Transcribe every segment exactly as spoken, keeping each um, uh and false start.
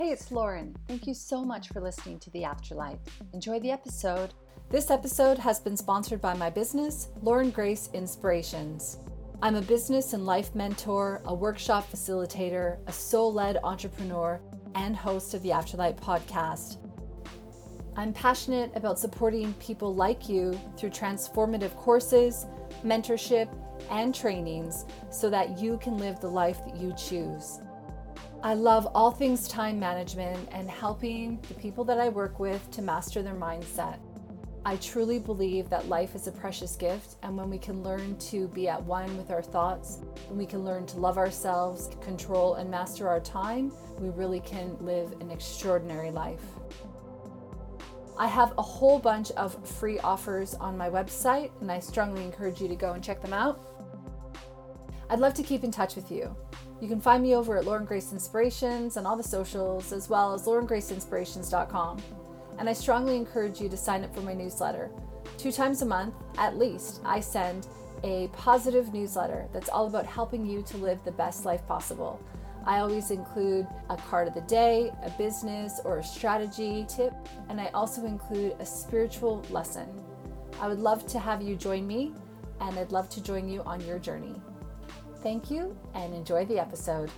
Hey, it's Lauren. Thank you so much for listening to The Afterlight. Enjoy the episode. This episode has been sponsored by my business, Lauren Grace Inspirations. I'm a business and life mentor, a workshop facilitator, a soul-led entrepreneur, and host of the Afterlight podcast. I'm passionate about supporting people like you through transformative courses, mentorship, and trainings so that you can live the life that you choose. I love all things time management and helping the people that I work with to master their mindset. I truly believe that life is a precious gift, and when we can learn to be at one with our thoughts, when we can learn to love ourselves, control and master our time, we really can live an extraordinary life. I have a whole bunch of free offers on my website, and I strongly encourage you to go and check them out. I'd love to keep in touch with you. You can find me over at Lauren Grace Inspirations and all the socials, as well as lauren grace inspirations dot com. And I strongly encourage you to sign up for my newsletter. Two times a month, at least, I send a positive newsletter that's all about helping you to live the best life possible. I always include a card of the day, a business or a strategy tip, and I also include a spiritual lesson. I would love to have you join me, and I'd love to join you on your journey. Thank you and enjoy the episode.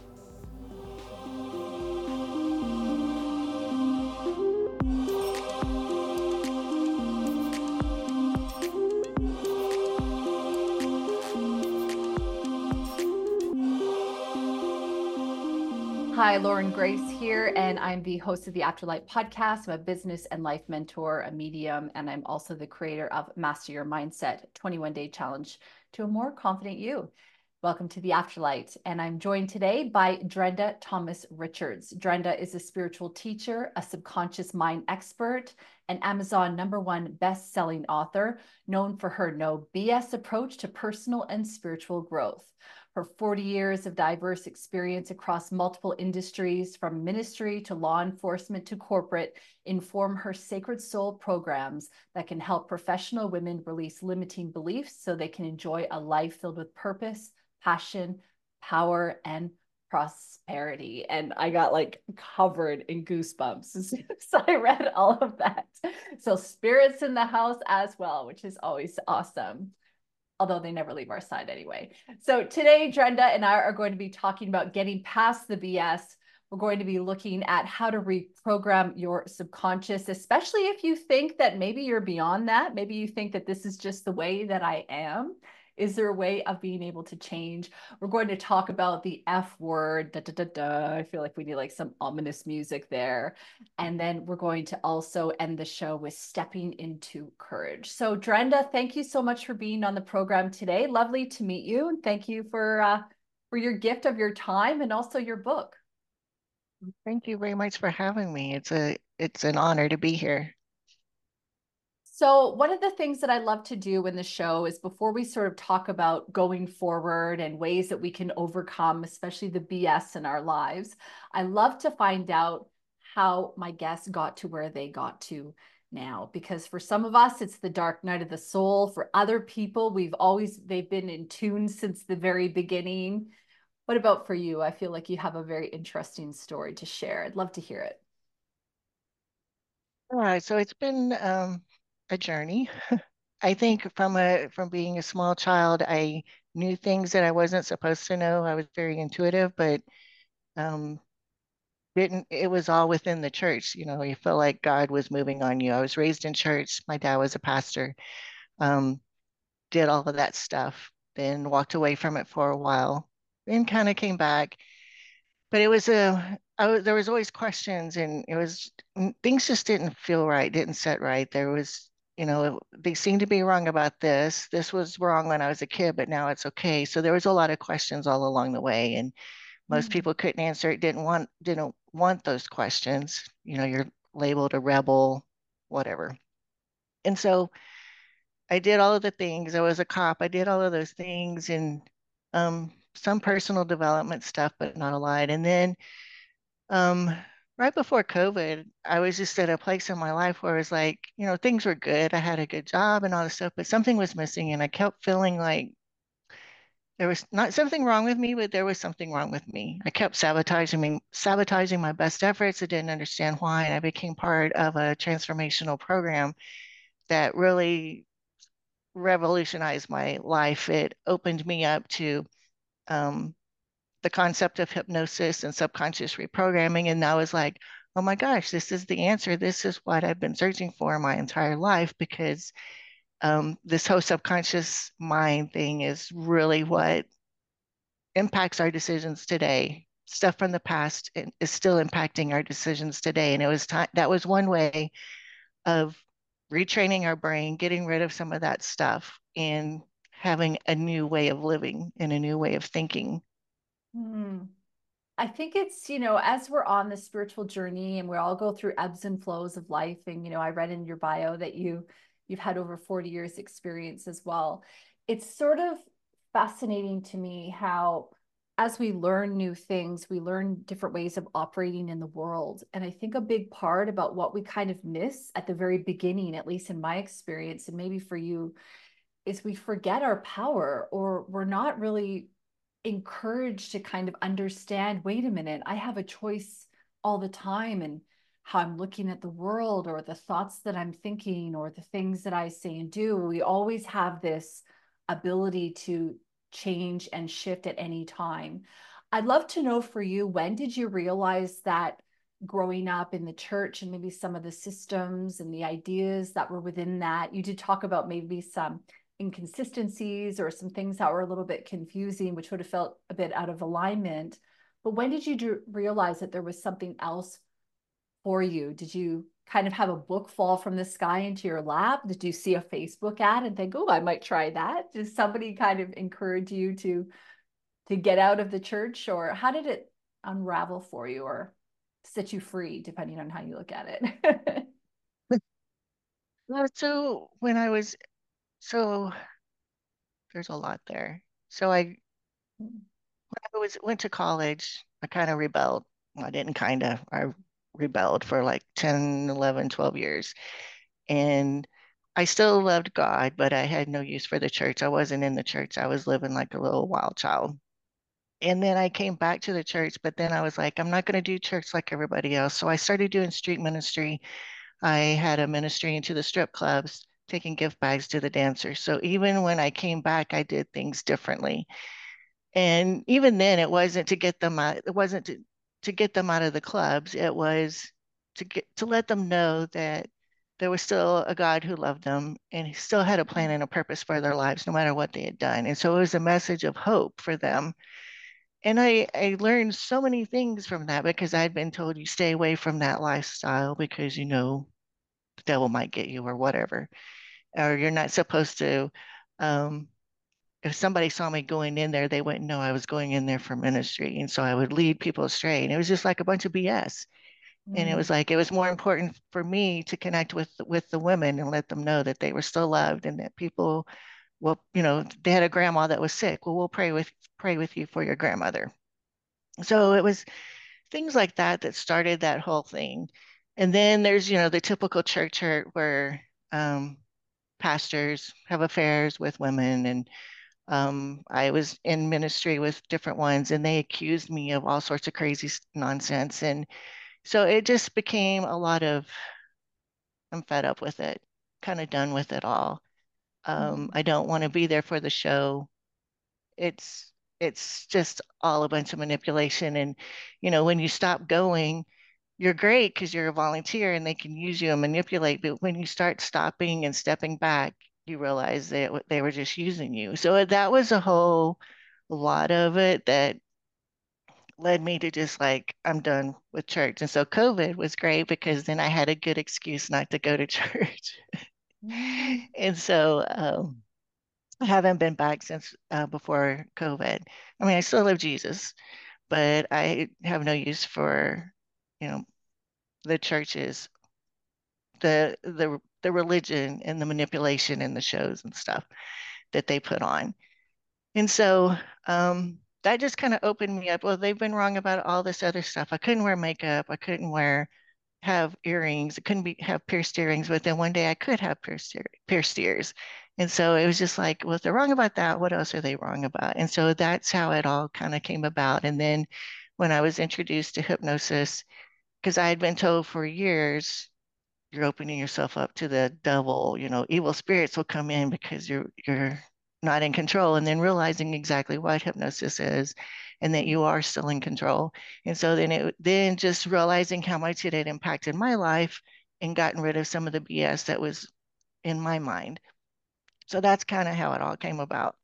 Hi, Lauren Grace here, and I'm the host of the Afterlight podcast. I'm a business and life mentor, a medium, and I'm also the creator of Master Your Mindset twenty-one day challenge to a more confident you. Welcome to the Afterlight, and I'm joined today by Drenda Thomas Richards. Drenda is a spiritual teacher, a subconscious mind expert, an Amazon number one best-selling author, known for her no B S approach to personal and spiritual growth. Her forty years of diverse experience across multiple industries, from ministry to law enforcement to corporate, inform her Sacred Soul programs that can help professional women release limiting beliefs so they can enjoy a life filled with purpose, passion, power, and prosperity. And I got like covered in goosebumps as soon as I read all of that. So spirits in the house as well, which is always awesome. Although they never leave our side anyway. So today, Drenda and I are going to be talking about getting past the B S. We're going to be looking at how to reprogram your subconscious, especially if you think that maybe you're beyond that. Maybe you think that this is just the way that I am. Is there a way of being able to change? We're going to talk about the F word. Da, da, da, da. I feel like we need like some ominous music there. And then we're going to also end the show with stepping into courage. So Drenda, thank you so much for being on the program today. Lovely to meet you. And thank you for, uh, for your gift of your time and also your book. Thank you very much for having me. It's a it's an honor to be here. So one of the things that I love to do in the show is, before we sort of talk about going forward and ways that we can overcome, especially the B S in our lives, I love to find out how my guests got to where they got to now. Because for some of us, it's the dark night of the soul. For other people, we've always, they've been in tune since the very beginning. What about for you? I feel like you have a very interesting story to share. I'd love to hear it. All right, so it's been um, a journey. I think from a from being a small child, I knew things that I wasn't supposed to know. I was very intuitive, but um, didn't. It was all within the church. You know, you felt like God was moving on you. I was raised in church. My dad was a pastor. Um, did all of that stuff, then walked away from it for a while, then kind of came back. But it was a I was, there was always questions, and it was things just didn't feel right, didn't set right. There was, you know, they seemed to be wrong about this. This was wrong when I was a kid, but now it's okay. So there was a lot of questions all along the way, and most Mm. people couldn't answer it, didn't want didn't want those questions. You know, you're labeled a rebel, whatever. And so I did all of the things. I was a cop. I did all of those things, and um, some personal development stuff, but not a lot. And then um, right before COVID, I was just at a place in my life where it was like, you know, things were good. I had a good job and all this stuff, but something was missing. And I kept feeling like there was not something wrong with me, but there was something wrong with me. I kept sabotaging me, sabotaging my best efforts. I didn't understand why, and I became part of a transformational program that really revolutionized my life. It opened me up to um, the concept of hypnosis and subconscious reprogramming. And I was like, oh my gosh, this is the answer. This is what I've been searching for my entire life because um, this whole subconscious mind thing is really what impacts our decisions today. Stuff from the past is still impacting our decisions today. And it was time that was one way of retraining our brain, getting rid of some of that stuff, and having a new way of living and a new way of thinking. Hmm. I think it's, you know, as we're on the spiritual journey and we all go through ebbs and flows of life. And, you know, I read in your bio that you you've had over forty years experience as well. It's sort of fascinating to me how as we learn new things, we learn different ways of operating in the world. And I think a big part about what we kind of miss at the very beginning, at least in my experience, and maybe for you, is we forget our power or we're not really encouraged to kind of understand, wait a minute, I have a choice all the time and how I'm looking at the world or the thoughts that I'm thinking or the things that I say and do. We always have this ability to change and shift at any time. I'd love to know for you, when did you realize that growing up in the church and maybe some of the systems and the ideas that were within that? You did talk about maybe some inconsistencies or some things that were a little bit confusing, which would have felt a bit out of alignment. But when did you do, realize that there was something else for you? Did you kind of have a book fall from the sky into your lap? Did you see a Facebook ad and think, oh, I might try that? Did somebody kind of encourage you to to get out of the church, or how did it unravel for you or set you free, depending on how you look at it? Well, so when I was so there's a lot there. So I I was went to college, I kind of rebelled. Well, I didn't kind of, I rebelled for like ten, eleven, twelve years. And I still loved God, but I had no use for the church. I wasn't in the church. I was living like a little wild child. And then I came back to the church, but then I was like, I'm not going to do church like everybody else. So I started doing street ministry. I had a ministry into the strip clubs, taking gift bags to the dancers. So even when I came back, I did things differently. And even then, it wasn't to get them out, it wasn't to, to get them out of the clubs. It was to get to let them know that there was still a God who loved them and he still had a plan and a purpose for their lives, no matter what they had done. And so it was a message of hope for them. And I, I learned so many things from that because I'd been told you stay away from that lifestyle because you know the devil might get you or whatever, or you're not supposed to um, if somebody saw me going in there, they wouldn't know I was going in there for ministry. And so I would lead people astray. And it was just like a bunch of B S. And it was Mm, like it was more important for me to connect with with the women and let them know that they were still loved and that people, well, you know, they had a grandma that was sick. Well, we'll pray with pray with you for your grandmother. So it was things like that that started that whole thing. And then there's, you know, the typical church hurt where um, pastors have affairs with women and um, I was in ministry with different ones and they accused me of all sorts of crazy nonsense. And so it just became a lot of, I'm fed up with it, kind of done with it all. Um, mm, I don't want to be there for the show. It's, it's just all a bunch of manipulation. And, you know, when you stop going, you're great because you're a volunteer and they can use you and manipulate. But when you start stopping and stepping back, you realize that they were just using you. So that was a whole lot of it that led me to just like, I'm done with church. And so COVID was great because then I had a good excuse not to go to church. mm, And so um, I haven't been back since uh, before COVID. I mean, I still love Jesus, but I have no use for, you know, the churches, the the the religion and the manipulation and the shows and stuff that they put on. And so um, that just kind of opened me up. Well, they've been wrong about all this other stuff. I couldn't wear makeup. I couldn't wear have earrings. I couldn't be have pierced earrings, but then one day I could have pierced, ear, pierced ears. And so it was just like, well, if they're wrong about that, what else are they wrong about? And so that's how it all kind of came about. And then when I was introduced to hypnosis, because I had been told for years, you're opening yourself up to the devil, you know, evil spirits will come in because you're you're not in control, and then realizing exactly what hypnosis is and that you are still in control. And so then it then just realizing how much it had impacted my life and gotten rid of some of the B S that was in my mind. So that's kind of how it all came about.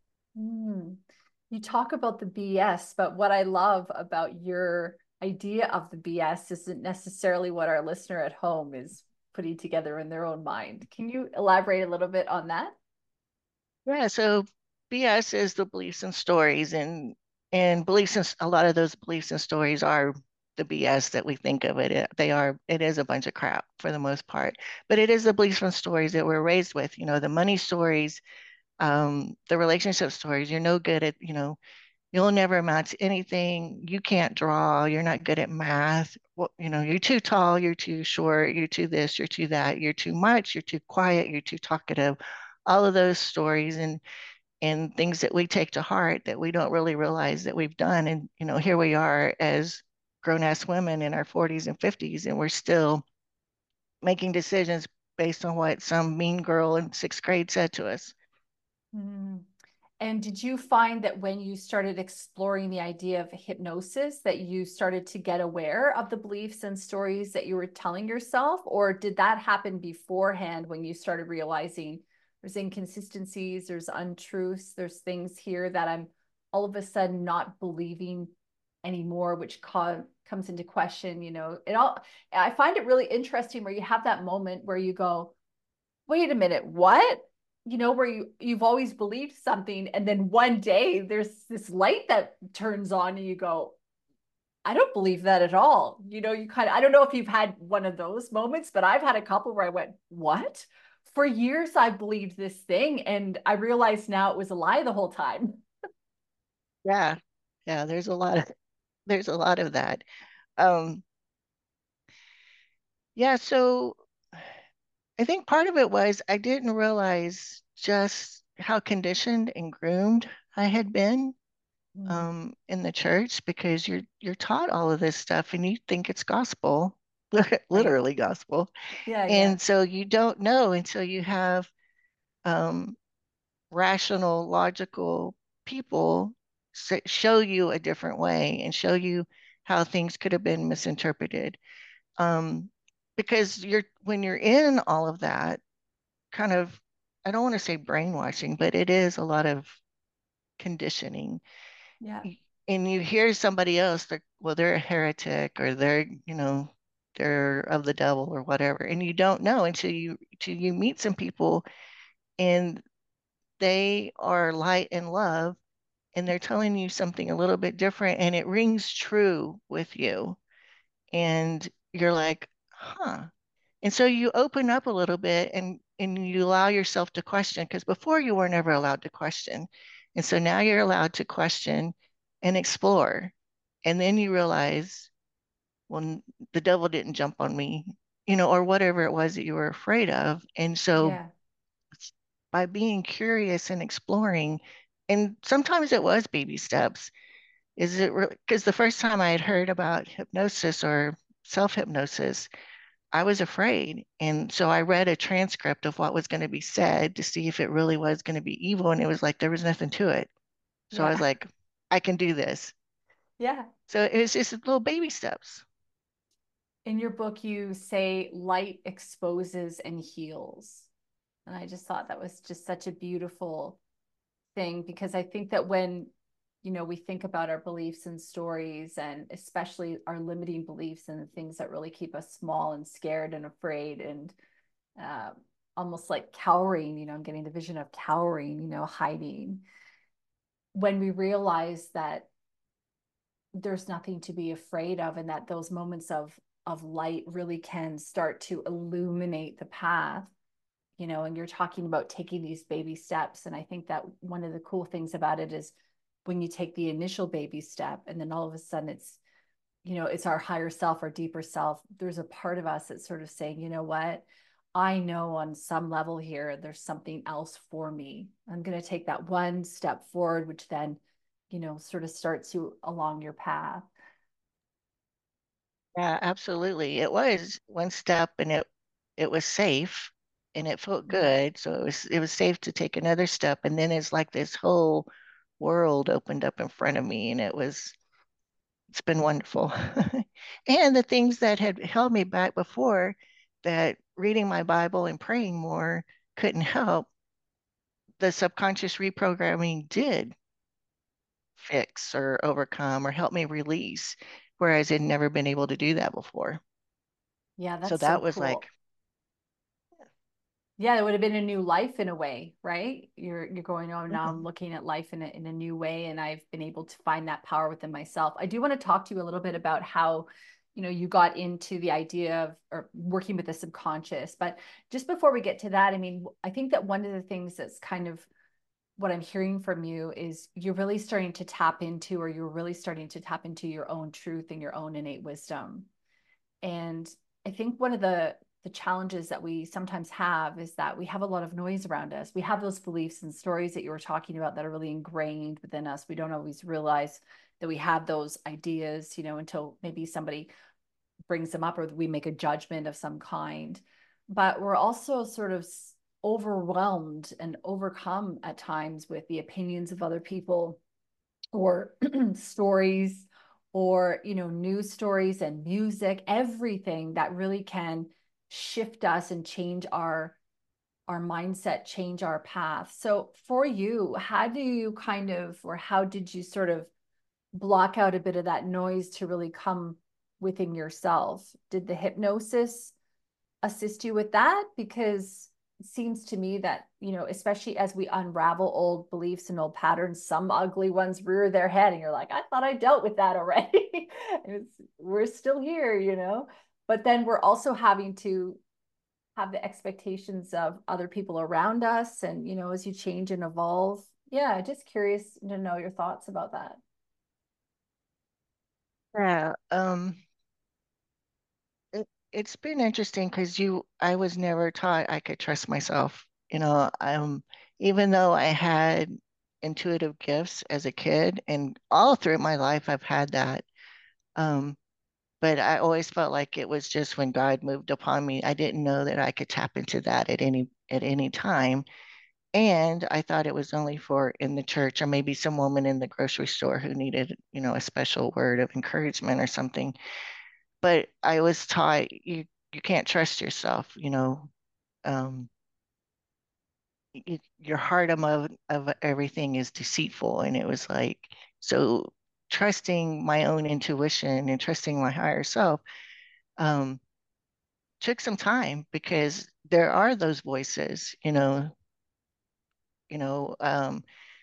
Mm. You talk about the B S, but what I love about your idea of the B S isn't necessarily what our listener at home is putting together in their own mind. Can you elaborate a little bit on that? Yeah, so B S is the beliefs and stories, and and beliefs and a lot of those beliefs and stories are the B S that we think of it. It- They are it is a bunch of crap for the most part, but it is the beliefs and stories that we're raised with. You know, the money stories, um, the relationship stories. You're no good at, you know, you'll never amount to anything. You can't draw. You're not good at math. Well, you know, you're too tall. You're too short. You're too this. You're too that. You're too much. You're too quiet. You're too talkative. All of those stories and and things that we take to heart that we don't really realize that we've done. And, you know, here we are as grown ass women in our forties and fifties, and we're still making decisions based on what some mean girl in sixth grade said to us. Mm. And did you find that when you started exploring the idea of hypnosis, that you started to get aware of the beliefs and stories that you were telling yourself? Or did that happen beforehand when you started realizing there's inconsistencies, there's untruths, there's things here that I'm all of a sudden not believing anymore, which co- comes into question, you know, it all, I find it really interesting where you have that moment where you go, wait a minute, what? You know, where you you've always believed something, and then one day there's this light that turns on, and you go, I don't believe that at all. You know, you kind of, I don't know if you've had one of those moments, but I've had a couple where I went, what? For years I believed this thing, and I realized now it was a lie the whole time. Yeah. Yeah, there's a lot of there's a lot of that. Um, yeah, so I think part of it was I didn't realize just how conditioned and groomed I had been Mm. um, in the church, because you're you're taught all of this stuff and you think it's gospel, Right. literally gospel. Yeah, yeah. And so you don't know until you have um, rational, logical people s- show you a different way and show you how things could have been misinterpreted. Um, because you're when you're in all of that kind of, I don't want to say brainwashing, but it is a lot of conditioning. Yeah. And you hear somebody else, they're, well, they're a heretic or they're, you know, they're of the devil or whatever. And you don't know until you until you meet some people and they are light and love and they're telling you something a little bit different and it rings true with you. And you're like, huh. And so you open up a little bit and and you allow yourself to question, because before you were never allowed to question. And so now you're allowed to question and explore. And then you realize, well, the devil didn't jump on me, you know, or whatever it was that you were afraid of. And so Yeah. by being curious and exploring, and sometimes it was baby steps, is it really, because the first time I had heard about hypnosis or self-hypnosis, I was afraid. And so I read a transcript of what was going to be said to see if it really was going to be evil. And it was like, there was nothing to it. So I was Yeah. like, I can do this. Yeah. So it was just little baby steps. In your book, you say light exposes and heals. And I just thought that was just such a beautiful thing because I think that when, you know, we think about our beliefs and stories, and especially our limiting beliefs and the things that really keep us small and scared and afraid and uh, almost like cowering, you know, I'm getting the vision of cowering, you know, hiding. When we realize that there's nothing to be afraid of, and that those moments of of light really can start to illuminate the path, you know, and you're talking about taking these baby steps. And I think that one of the cool things about it is when you take the initial baby step and then all of a sudden it's, you know, it's our higher self, our deeper self. There's a part of us that's sort of saying, you know what? I know on some level here, there's something else for me. I'm going to take that one step forward, which then, you know, sort of starts you along your path. Yeah, absolutely. It was one step and it it was safe and it felt Mhm. good. So it was it was safe to take another step. And then it's like this whole world opened up in front of me and it was it's been wonderful. And the things that had held me back before, that reading my Bible and praying more couldn't help, the subconscious reprogramming did fix or overcome or help me release, whereas I'd never been able to do that before. Yeah, So that's so that was like, cool. Yeah, it would have been a new life in a way, right? You're you're going, oh, now I'm mhm. looking at life in a in a new way, and I've been able to find that power within myself. I do want to talk to you a little bit about how, you know, you got into the idea of or working with the subconscious. But just before we get to that, I mean, I think that one of the things that's kind of what I'm hearing from you is you're really starting to tap into, or you're really starting to tap into your own truth and your own innate wisdom. And I think one of the the challenges that we sometimes have is that we have a lot of noise around us. We have those beliefs and stories that you were talking about that are really ingrained within us. We don't always realize that we have those ideas, you know, until maybe somebody brings them up or we make a judgment of some kind. But we're also sort of overwhelmed and overcome at times with the opinions of other people or stories or you know news stories and music, everything that really can shift us and change our our mindset, change our path. So for you, how do you kind of, or how did you sort of block out a bit of that noise to really come within yourself? Did the hypnosis assist you with that? Because it seems to me that, you know, especially as we unravel old beliefs and old patterns, some ugly ones rear their head, and you're like, I thought I dealt with that already. We're still here, you know? But then we're also having to have the expectations of other people around us. And, you know, as you change and evolve. Yeah, just curious to know your thoughts about that. Yeah, um, it, it's been interesting because you, I was never taught I could trust myself. You know, um, even though I had intuitive gifts as a kid, and all through my life I've had that. Um, but I always felt like it was just when God moved upon me. I didn't know that I could tap into that at any at any time. And I thought it was only for in the church or maybe some woman in the grocery store who needed, you know, a special word of encouragement or something. But I was taught you you can't trust yourself, you know. Um, you, your heart of of everything is deceitful, and it was like so trusting my own intuition and trusting my higher self um, took some time because there are those voices, you know, you know, um,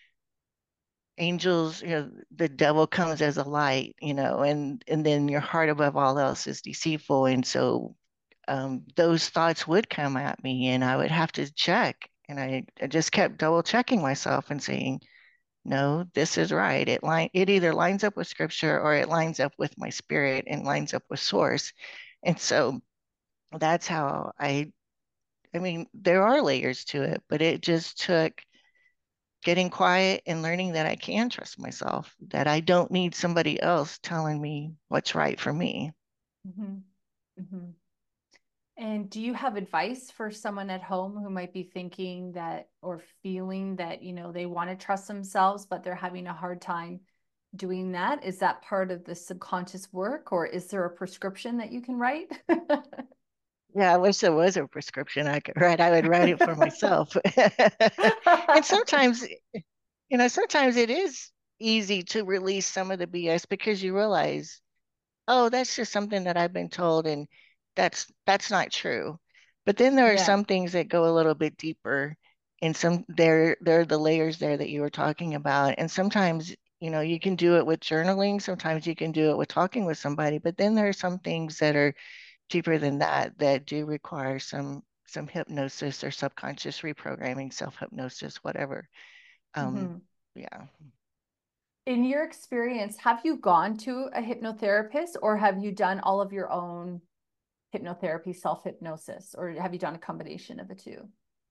angels, you know, the devil comes as a light, you know, and and then your heart above all else is deceitful. And so um, those thoughts would come at me and I would have to check. And I, I just kept double checking myself and saying, no, this is right. It line it either lines up with scripture or it lines up with my spirit and lines up with source. And so that's how I I mean, there are layers to it, but it just took getting quiet and learning that I can trust myself, that I don't need somebody else telling me what's right for me. Mm-hmm. Mm-hmm. And do you have advice for someone at home who might be thinking that or feeling that, you know, they want to trust themselves, but they're having a hard time doing that? Is that part of the subconscious work, or is there a prescription that you can write? Yeah, I wish there was a prescription I could write. I would write it for myself. And sometimes, you know, sometimes it is easy to release some of the B S because you realize, oh, that's just something that I've been told, and that's that's not true. But then there are Yeah. some things that go a little bit deeper, and some there there are the layers there that you were talking about. And sometimes, you know, you can do it with journaling, sometimes you can do it with talking with somebody, but then there are some things that are deeper than that that do require some some hypnosis or subconscious reprogramming, self-hypnosis, whatever. Um, Hmm. yeah. In your experience, have you gone to a hypnotherapist or have you done all of your own hypnotherapy, self-hypnosis, or have you done a combination of the two?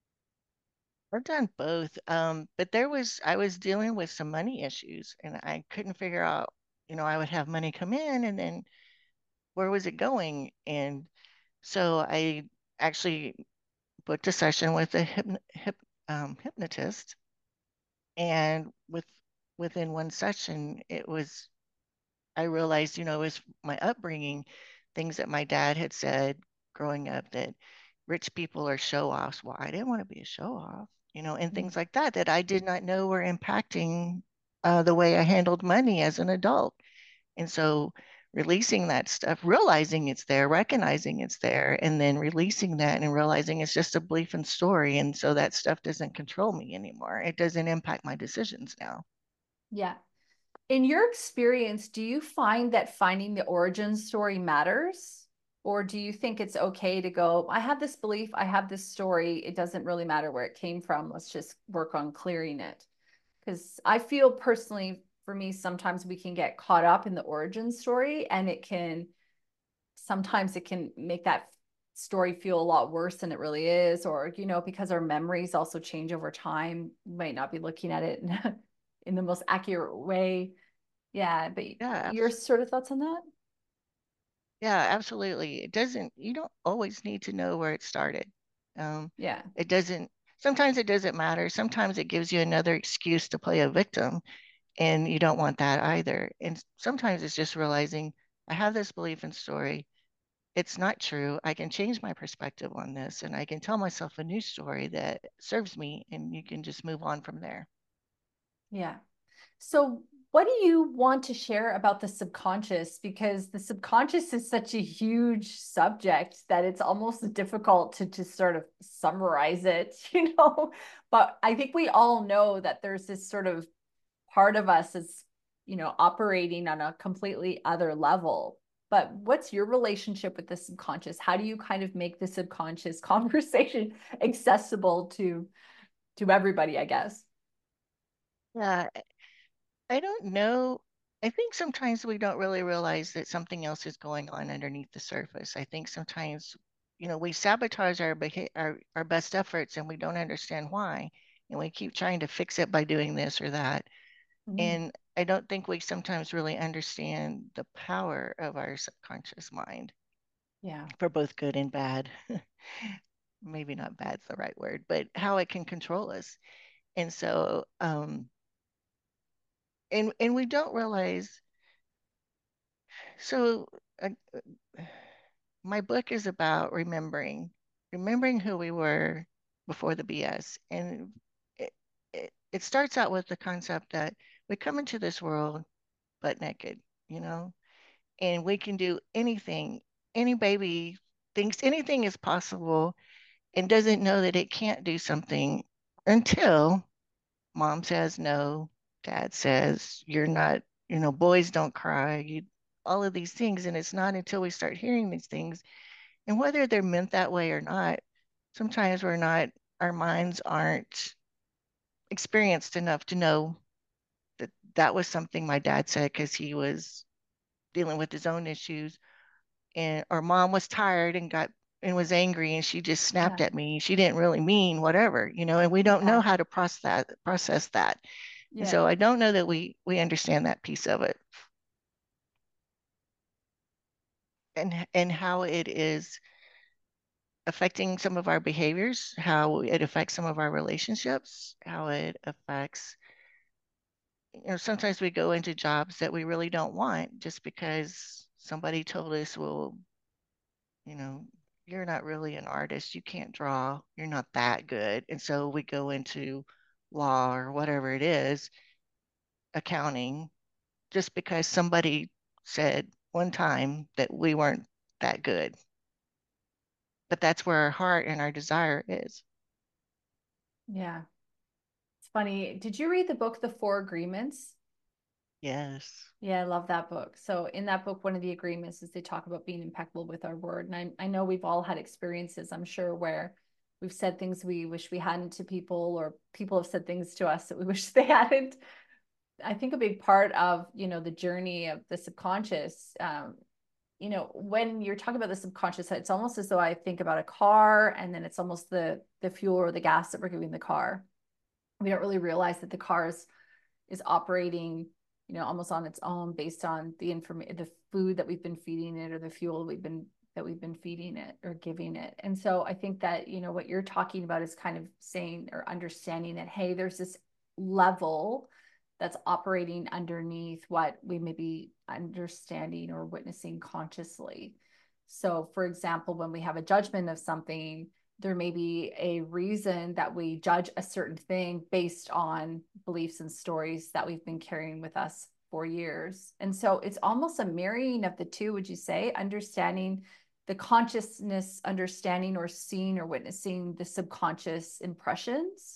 I've done both. Um, but there was, I was dealing with some money issues and I couldn't figure out, you know, I would have money come in and then where was it going? And so I actually booked a session with a hypno, hyp, um, hypnotist. And with within one session, it was, I realized, you know, it was my upbringing, things that my dad had said growing up that rich people are show offs. Well, I didn't want to be a show off, you know, and Mm. things like that that I did not know were impacting uh, the way I handled money as an adult. And so releasing that stuff, realizing it's there, recognizing it's there, and then releasing that and realizing it's just a belief and story. And so that stuff doesn't control me anymore. It doesn't impact my decisions now. Yeah. In your experience, do you find that finding the origin story matters? Or do you think it's okay to go, I have this belief, I have this story, it doesn't really matter where it came from, let's just work on clearing it? Because I feel personally, for me, sometimes we can get caught up in the origin story and it can, sometimes it can make that story feel a lot worse than it really is. Or, you know, because our memories also change over time, we might not be looking at it in, in the most accurate way. Yeah, but Yeah, your sort of thoughts on that? yeah, absolutely. It doesn't, you don't always need to know where it started. Um, Yeah, it doesn't, sometimes it doesn't matter. Sometimes it gives you another excuse to play a victim, and you don't want that either. And sometimes it's just realizing I have this belief and story. It's not true. I can change my perspective on this and I can tell myself a new story that serves me, and you can just move on from there. yeah. So, what do you want to share about the subconscious? Because the subconscious is such a huge subject that it's almost difficult to just sort of summarize it, you know? But I think we all know that there's this sort of part of us is, you know, operating on a completely other level. But what's your relationship with the subconscious? How do you kind of make the subconscious conversation accessible to to everybody, I guess? Yeah, I don't know. I think sometimes we don't really realize that something else is going on underneath the surface. I think sometimes, you know, we sabotage our beha- our our best efforts and we don't understand why, and we keep trying to fix it by doing this or that. Mm, And I don't think we sometimes really understand the power of our subconscious mind yeah. for both good and bad. Maybe not bad's the right word, but how it can control us. And so, um, and and we don't realize. So, uh, my book is about remembering, remembering who we were before the B S, and it, it it starts out with the concept that we come into this world butt naked, you know, and we can do anything. Any baby thinks anything is possible and doesn't know that it can't do something until mom says no, dad says you're not, you know, boys don't cry, you, all of these things. And it's not until we start hearing these things, and whether they're meant that way or not, sometimes we're not, our minds aren't experienced enough to know that that was something my dad said because he was dealing with his own issues, and or mom was tired and got and was angry and she just snapped Yeah. at me. She didn't really mean whatever, you know, and we don't know Yeah. how to process that process that. And Yeah. so I don't know that we we understand that piece of it, and and how it is affecting some of our behaviors, how it affects some of our relationships, how it affects, you know, sometimes we go into jobs that we really don't want just because somebody told us, well, you know, you're not really an artist, you can't draw, you're not that good. And so we go into law or whatever it is, accounting, just because somebody said one time that we weren't that good. But that's where our heart and our desire is. Yeah. It's funny. Did you read the book, The Four Agreements? Yes. Yeah, I love that book. So in that book, one of the agreements is they talk about being impeccable with our word. And I, I know we've all had experiences, I'm sure, where we've said things we wish we hadn't to people, or people have said things to us that we wish they hadn't. I think a big part of, you know, the journey of the subconscious, um, you know, when you're talking about the subconscious, it's almost as though I think about a car and then it's almost the the fuel or the gas that we're giving the car. We don't really realize that the car is, is operating, you know, almost on its own based on the information, the food that we've been feeding it or the fuel we've been that we've been feeding it or giving it. And so I think that, you know, what you're talking about is kind of saying or understanding that, hey, there's this level that's operating underneath what we may be understanding or witnessing consciously. So, for example, when we have a judgment of something, there may be a reason that we judge a certain thing based on beliefs and stories that we've been carrying with us for years. And so it's almost a marrying of the two, would you say? Understanding the consciousness, understanding or seeing or witnessing the subconscious impressions.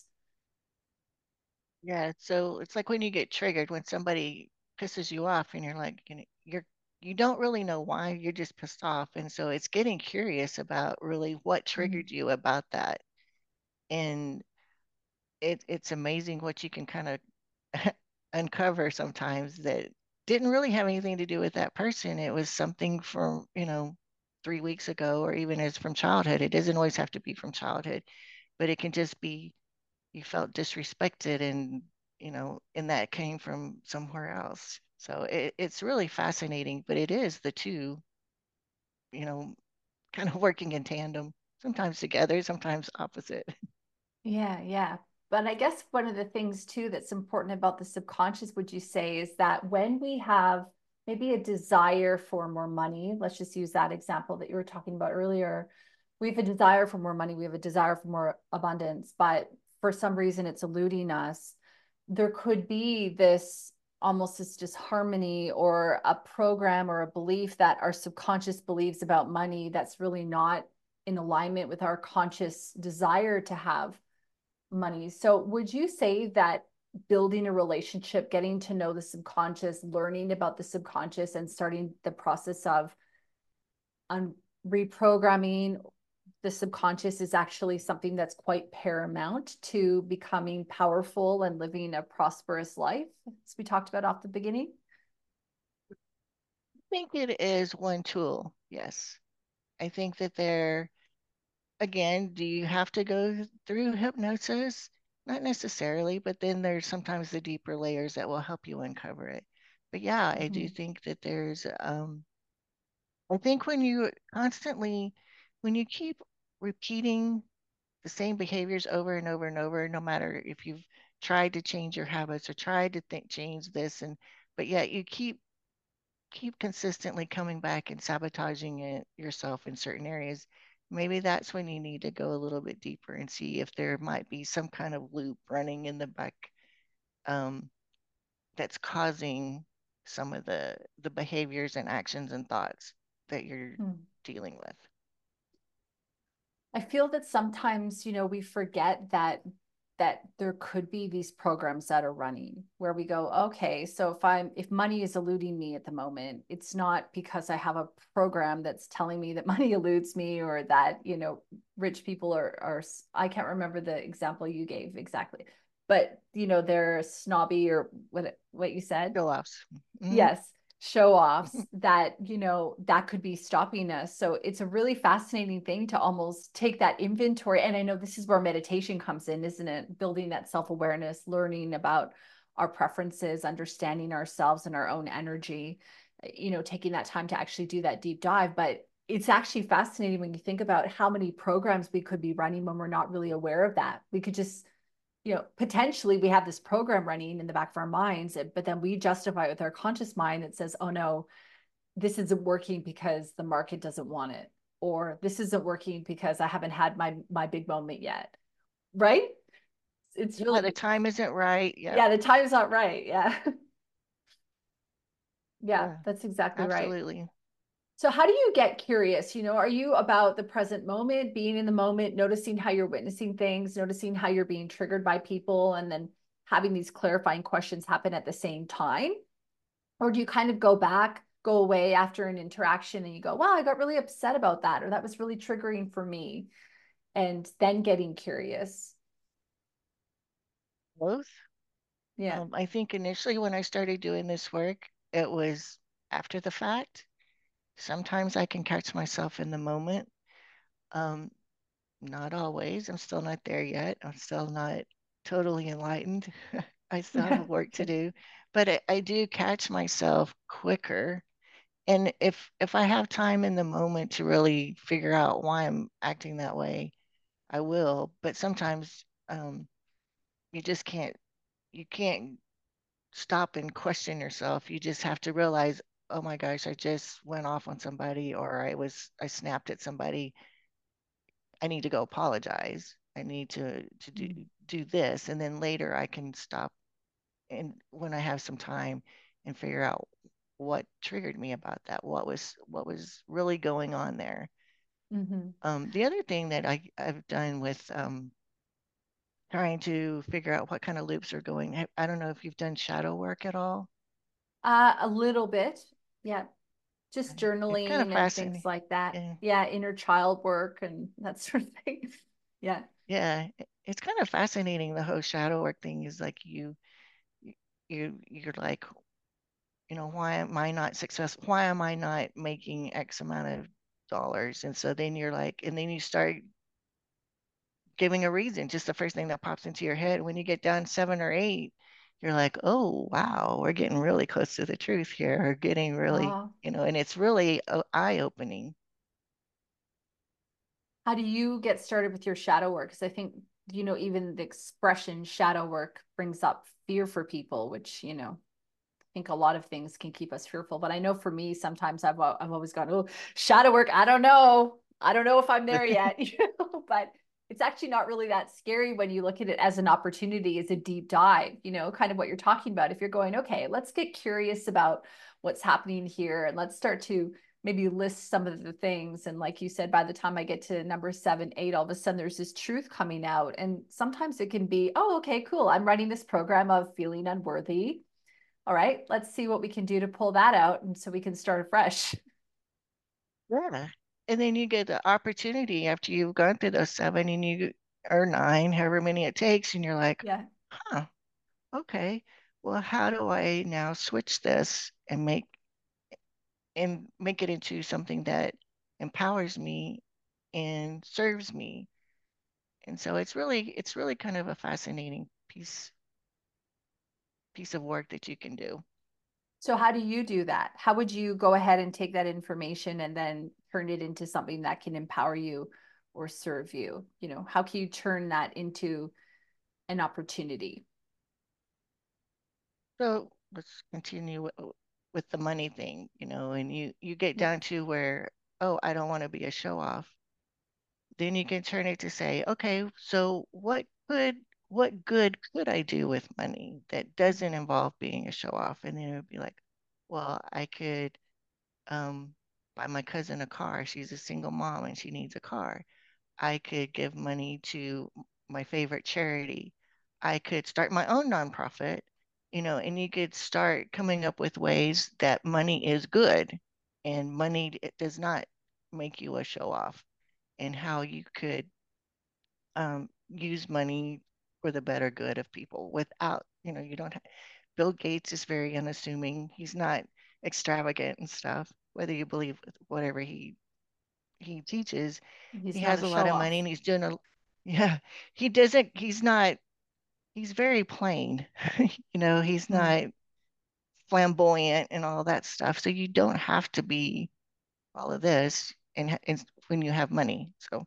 Yeah, so it's like when you get triggered, when somebody pisses you off and you're like, you know, you're you don't really know why, you're just pissed off. And so it's getting curious about really what Mm. triggered you about that. And it it's amazing what you can kind of uncover sometimes that didn't really have anything to do with that person. It was something from, you know, three weeks ago or even as from childhood. It doesn't always have to be from childhood, but it can just be you felt disrespected and, you know, and that came from somewhere else. So it, it's really fascinating, but it is the two, you know, kind of working in tandem, sometimes together, sometimes opposite. Yeah, yeah. But I guess one of the things too that's important about the subconscious, would you say, is that when we have maybe a desire for more money, let's just use that example that you were talking about earlier. We have a desire for more money, we have a desire for more abundance, but for some reason it's eluding us. There could be this almost this disharmony or a program or a belief that our subconscious believes about money that's really not in alignment with our conscious desire to have money. So would you say that building a relationship, getting to know the subconscious, learning about the subconscious and starting the process of un- reprogramming the subconscious is actually something that's quite paramount to becoming powerful and living a prosperous life, as we talked about off the beginning? I think it is one tool. Yes. I think that there, again, do you have to go through hypnosis? Not necessarily, but then there's sometimes the deeper layers that will help you uncover it. But yeah, I do Mhm. think that there's um I think when you constantly, when you keep repeating the same behaviors over and over and over, no matter if you've tried to change your habits or tried to think change this, and but yet you keep keep consistently coming back and sabotaging it yourself in certain areas, maybe that's when you need to go a little bit deeper and see if there might be some kind of loop running in the back um, that's causing some of the the behaviors and actions and thoughts that you're Hmm. dealing with. I feel that sometimes, you know, we forget that that there could be these programs that are running where we go, okay, so if I'm if money is eluding me at the moment, it's not because I have a program that's telling me that money eludes me or that, you know, rich people are are I can't remember the example you gave exactly, but you know, they're snobby or what what you said. Show offs. Mm-hmm. Yes, show offs that, you know, that could be stopping us. So it's a really fascinating thing to almost take that inventory. And I know this is where meditation comes in, isn't it? Building that self-awareness, learning about our preferences, understanding ourselves and our own energy, you know, taking that time to actually do that deep dive. But it's actually fascinating when you think about how many programs we could be running when we're not really aware of that. We could just, you know, potentially we have this program running in the back of our minds, but then we justify it with our conscious mind that says, oh no, this isn't working because the market doesn't want it, or this isn't working because I haven't had my my big moment yet. Right? It's Yeah, the really, time isn't right. Yep. yeah, the time's not right. Yeah. Yeah, Yeah, that's exactly right. absolutely. So how do you get curious? You know, are you about the present moment, being in the moment, noticing how you're witnessing things, noticing how you're being triggered by people, and then having these clarifying questions happen at the same time? Or do you kind of go back, go away after an interaction and you go, wow, I got really upset about that, or that was really triggering for me, and then getting curious? Both. Yeah. Um, I think initially when I started doing this work, it was after the fact. Sometimes I can catch myself in the moment. Um, Not always. I'm still not there yet. I'm still not totally enlightened. I still have work to Okay. do, but I, I do catch myself quicker. And if if I have time in the moment to really figure out why I'm acting that way, I will. But sometimes um, you just can't you can't stop and question yourself. You just have to realize, oh my gosh, I just went off on somebody, or I was I snapped at somebody. I need to go apologize. I need to to do Mm. do this, and then later I can stop and when I have some time and figure out what triggered me about that, what was what was really going on there. Hmm. Um, the other thing that I I've done with um, trying to figure out what kind of loops are going. I, I don't know if you've done shadow work at all. Uh, a little bit. Yeah. Just It's kind of journaling and things fascinating. like that. Yeah, Yeah. Inner child work and that sort of thing. Yeah. yeah. It's kind of fascinating. The whole shadow work thing is like you you you're like, you know, why am I not successful? Why am I not making X amount of dollars? And so then you're like, and then you start giving a reason, just the first thing that pops into your head. When you get down seven or eight, you're like, oh, wow, we're getting really close to the truth here. We're getting really, Uh, you know, and it's really uh, eye opening. how do you get started with your shadow work? Because I think, you know, even the expression shadow work brings up fear for people, which, you know, think a lot of things can keep us fearful. But I know for me, sometimes I've I've always gone, oh, shadow work. I don't know. I don't know if I'm there yet. You know, but it's actually not really that scary when you look at it as an opportunity, as a deep dive. You know, kind of what you're talking about. If you're going, okay, let's get curious about what's happening here, and let's start to maybe list some of the things. And like you said, by the time I get to number seven, eight, all of a sudden there's this truth coming out. And sometimes it can be, oh, okay, cool. I'm running this program of feeling unworthy. All right, let's see what we can do to pull that out and so we can start afresh. Yeah. And then you get the opportunity after you've gone through those seven and you or nine, however many it takes, and you're like, Yeah. huh, okay, well, how do I now switch this and make and make it into something that empowers me and serves me? And so it's really it's really kind of a fascinating piece piece of work that you can do. So how do you do that? How would you go ahead and take that information and then turn it into something that can empower you or serve you? You know, how can you turn that into an opportunity? So let's continue with, with the money thing, you know, and you you get Yeah. down to where, oh, I don't want to be a show off. Then you can turn it to say, okay, so what could what good could I do with money that doesn't involve being a show off? And then it would be like, well, I could um, buy my cousin a car. She's a single mom and she needs a car. I could give money to my favorite charity. I could start my own nonprofit, you know, and you could start coming up with ways that money is good and money it does not make you a show off and how you could um, use money for the better good of people without, you know, you don't have, Bill Gates is very unassuming. He's not extravagant and stuff, whether you believe whatever he he teaches. He He's not has a a lot show of money off. and he's doing a, yeah, he doesn't, he's not, he's very plain. You know, he's Hmm. not flamboyant and all that stuff. So you don't have to be all of this and, and when you have money. So,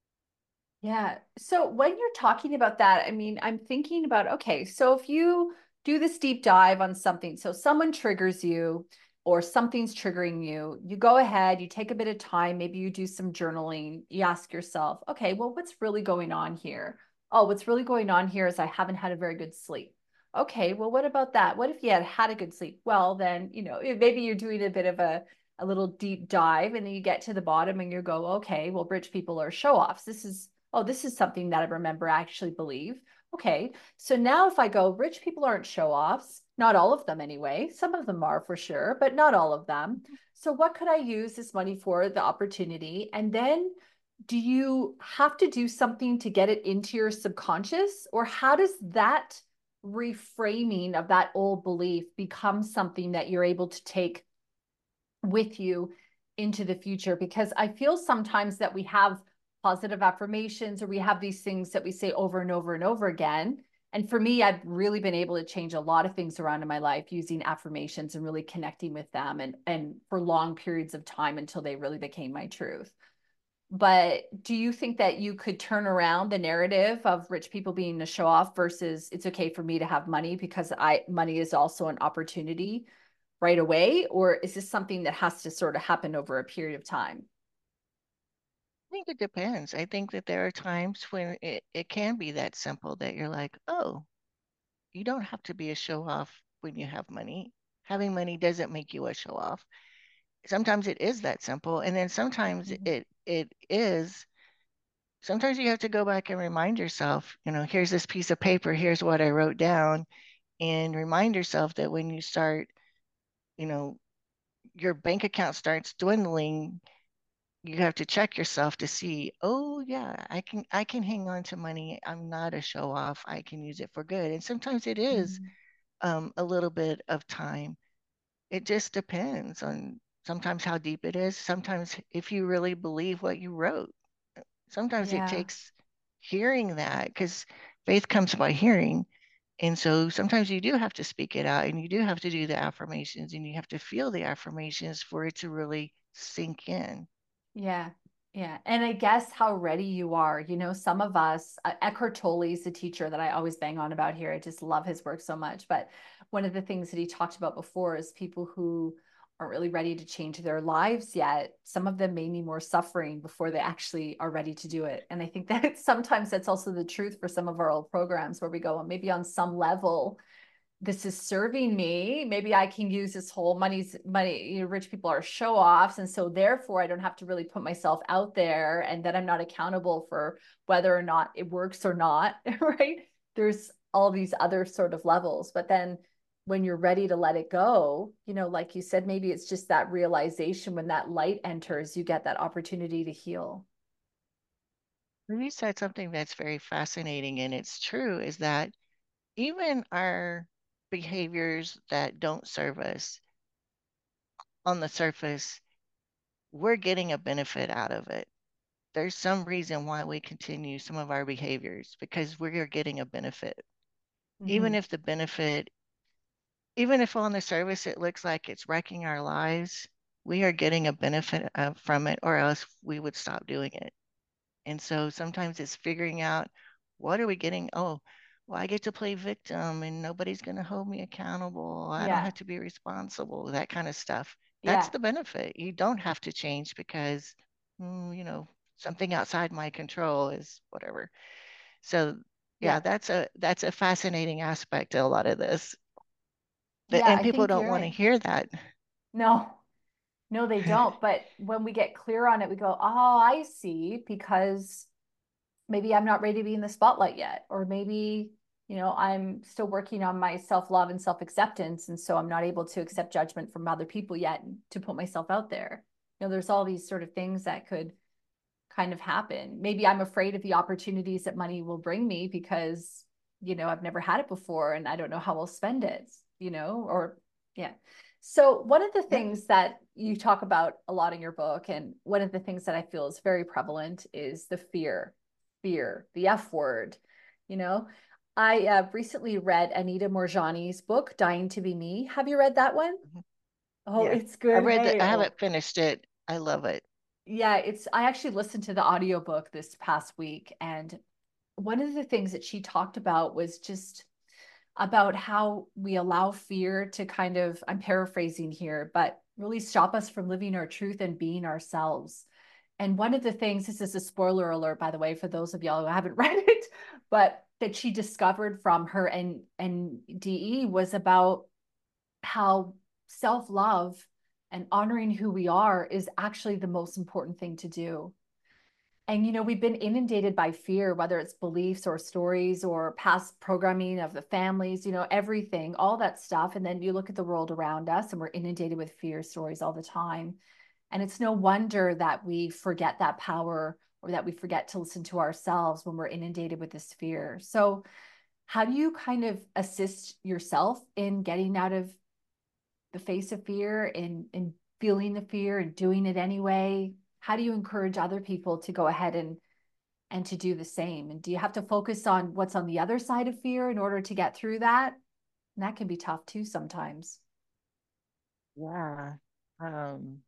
Yeah. So when you're talking about that, I mean, I'm thinking about, okay, so if you do this deep dive on something, so someone triggers you or something's triggering you, you go ahead, you take a bit of time, maybe you do some journaling, you ask yourself, okay, well, what's really going on here? Oh, what's really going on here is I haven't had a very good sleep. Okay, well, what about that? What if you had had a good sleep? Well, then, you know, maybe you're doing a bit of a a little deep dive and then you get to the bottom and you go, okay, well, rich people are show offs. This is oh, this is something that I remember I actually believe. Okay, so now if I go, rich people aren't show offs, not all of them anyway. Some of them are for sure, but not all of them. So, what could I use this money for? The opportunity. And then do you have to do something to get it into your subconscious? Or how does that reframing of that old belief becomes something that you're able to take with you into the future. Because I feel sometimes that we have positive affirmations, or we have these things that we say over and over and over again. And for me, I've really been able to change a lot of things around in my life using affirmations and really connecting with them, and and for long periods of time until they really became my truth. But do you think that you could turn around the narrative of rich people being a show off versus it's okay for me to have money because I money is also an opportunity right away? Or is this something that has to sort of happen over a period of time? I think it depends. I think that there are times when it, it can be that simple that you're like, oh, you don't have to be a show off when you have money. Having money doesn't make you a show off. Sometimes it is that simple. And then sometimes Mhm. it it is, sometimes you have to go back and remind yourself, you know, here's this piece of paper, here's what I wrote down, and remind yourself that when you start, you know, your bank account starts dwindling, you have to check yourself to see, oh yeah, I can I can hang on to money. I'm not a show off. I can use it for good. And sometimes it is Mhm. um, a little bit of time. It just depends on sometimes how deep it is. Sometimes if you really believe what you wrote, sometimes it Yeah. takes hearing that, because faith comes by hearing. And so sometimes you do have to speak it out, and you do have to do the affirmations, and you have to feel the affirmations for it to really sink in. Yeah. Yeah. And I guess how ready you are. You know, some of us, uh, Eckhart Tolle is a teacher that I always bang on about here. I just love his work so much. But one of the things that he talked about before is people who aren't really ready to change their lives yet. Some of them may need more suffering before they actually are ready to do it. And I think that sometimes that's also the truth for some of our old programs where we go, well, maybe on some level, this is serving me. Maybe I can use this whole money's money, you know, rich people are show offs. And so therefore I don't have to really put myself out there, and that I'm not accountable for whether or not it works or not. Right. There's all these other sort of levels. But then when you're ready to let it go, you know, like you said, maybe it's just that realization when that light enters, you get that opportunity to heal. You said something that's very fascinating, and it's true, is that even our behaviors that don't serve us on the surface, we're getting a benefit out of it. There's some reason why we continue some of our behaviors, because we're getting a benefit. Even Mm-hmm. if the benefit, even if on the surface it looks like it's wrecking our lives, we are getting a benefit uh, from it, or else we would stop doing it. And so sometimes it's figuring out, what are we getting? Oh, well, I get to play victim and nobody's going to hold me accountable. I don't Yeah. have to be responsible, that kind of stuff. That's Yeah. the benefit. You don't have to change because, mm, you know, something outside my control is whatever. So yeah, Yeah. that's a that's a fascinating aspect to a lot of this. Yeah. And I people think don't you're want to right. hear that. No. No, they don't. But when we get clear on it, we go, oh, I see, because maybe I'm not ready to be in the spotlight yet. Or maybe, you know, I'm still working on my self love and self acceptance. And so I'm not able to accept judgment from other people yet to put myself out there. You know, there's all these sort of things that could kind of happen. Maybe I'm afraid of the opportunities that money will bring me because, you know, I've never had it before and I don't know how I'll spend it, you know, or yeah. So, one of the Yeah. things that you talk about a lot in your book, and one of the things that I feel is very prevalent, is the fear, fear, the F word. You know, I uh, recently read Anita Morjani's book, Dying to Be Me. Have you read that one? Mhm. Oh, Yeah. it's I good. read that. Hey, I oh, haven't finished it. I love it. yeah, it's I actually listened to the audiobook this past week, and one of the things that she talked about was just about how we allow fear to kind of, I'm paraphrasing here, but really stop us from living our truth and being ourselves. And one of the things, this is a spoiler alert, by the way, for those of y'all who haven't read it, but that she discovered from her and and D E was about how self-love and honoring who we are is actually the most important thing to do. And, you know, we've been inundated by fear, whether it's beliefs or stories or past programming of the families, you know, everything, all that stuff. And then you look at the world around us and we're inundated with fear stories all the time. And it's no wonder that we forget that power, or that we forget to listen to ourselves when we're inundated with this fear. So, how do you kind of assist yourself in getting out of the face of fear and, and feeling the fear and doing it anyway? How do you encourage other people to go ahead and and to do the same? And do you have to focus on what's on the other side of fear in order to get through that? And that can be tough too sometimes. Yeah. Um,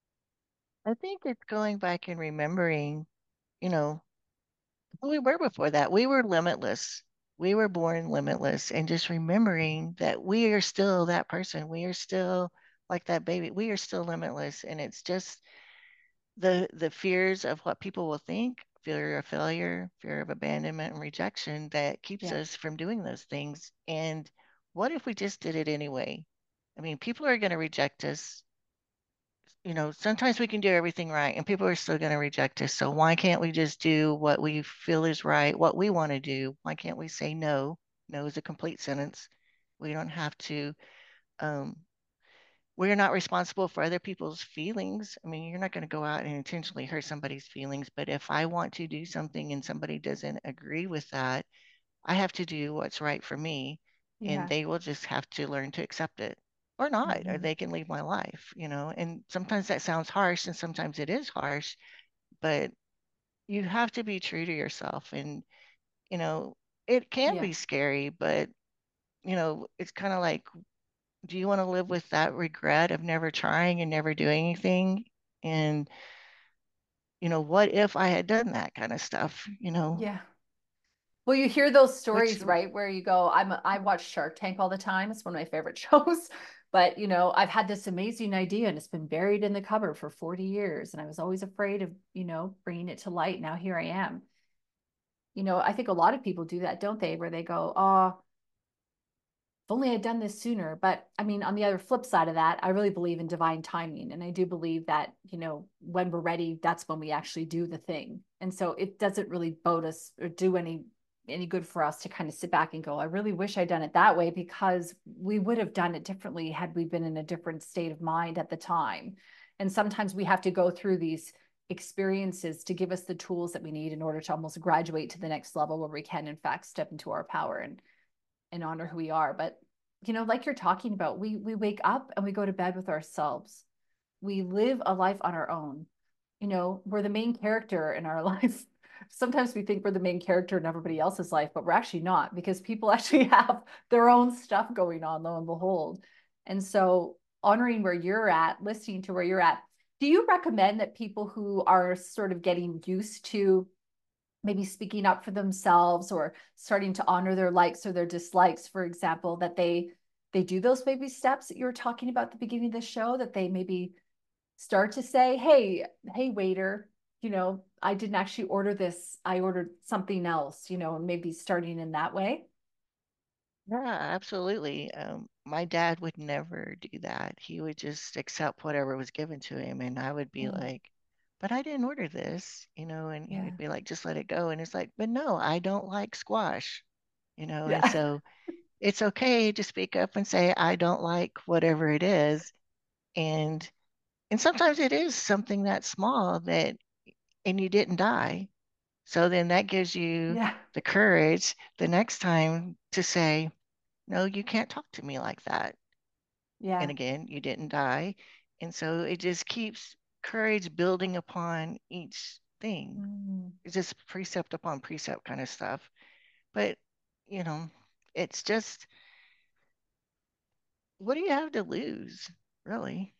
I think it's going back and remembering, you know, who we were before that. We were limitless. We were born limitless, and just remembering that we are still that person. We are still like that baby. We are still limitless. And it's just the the fears of what people will think, fear of failure, fear of abandonment and rejection that keeps Yeah. us from doing those things. And what if we just did it anyway? I mean, people are going to reject us. You know, sometimes we can do everything right and people are still going to reject us. So why can't we just do what we feel is right, what we want to do? Why can't we say no? No is a complete sentence. We don't have to, um, we're not responsible for other people's feelings. I mean, you're not going to go out and intentionally hurt somebody's feelings, but if I want to do something and somebody doesn't agree with that, I have to do what's right for me, and Yeah. they will just have to learn to accept it or not, or Mm-hmm. they can leave my life, you know. And sometimes that sounds harsh, and sometimes it is harsh, but you have to be true to yourself. And, you know, it can Yeah. be scary, but, you know, it's kind of like, do you want to live with that regret of never trying and never doing anything? And, you know, what if I had done that kind of stuff, you know, Yeah. Well, you hear those which, stories, right? Where you go, I'm a, I watch Shark Tank all the time. It's one of my favorite shows. But, you know, I've had this amazing idea and it's been buried in the cupboard for forty years. And I was always afraid of, you know, bringing it to light. Now here I am. You know, I think a lot of people do that, don't they? Where they go, oh, if only I'd done this sooner. But I mean, on the other flip side of that, I really believe in divine timing. And I do believe that, you know, when we're ready, that's when we actually do the thing. And so it doesn't really bode us or do any any good for us to kind of sit back and go, I really wish I'd done it that way, because we would have done it differently had we been in a different state of mind at the time. And sometimes we have to go through these experiences to give us the tools that we need in order to almost graduate to the next level where we can in fact step into our power and and honor who we are. But you know, like you're talking about, we we wake up and we go to bed with ourselves. We live a life on our own. You know, we're the main character in our life. Sometimes we think we're the main character in everybody else's life, but we're actually not, because people actually have their own stuff going on, lo and behold. And so honoring where you're at, listening to where you're at. Do you recommend that people who are sort of getting used to maybe speaking up for themselves or starting to honor their likes or their dislikes, for example, that they they do those baby steps that you were talking about at the beginning of the show, that they maybe start to say, hey, hey, waiter, you know, I didn't actually order this. I ordered something else, you know, and maybe starting in that way. yeah, absolutely. Um, my dad would never do that. He would just accept whatever was given to him. And I would be Mm, like, but I didn't order this, you know, and he yeah. would be like, just let it go. And it's like, but no, I don't like squash, you know, and Yeah. so it's okay to speak up and say, I don't like whatever it is. And and sometimes it is something that small that and you didn't die. So then that gives you Yeah. the courage the next time to say, no, you can't talk to me like that. And Yeah. again, you didn't die. And so it just keeps courage building upon each thing. Mm, It's just precept upon precept kind of stuff. But, you know, it's just, what do you have to lose, really?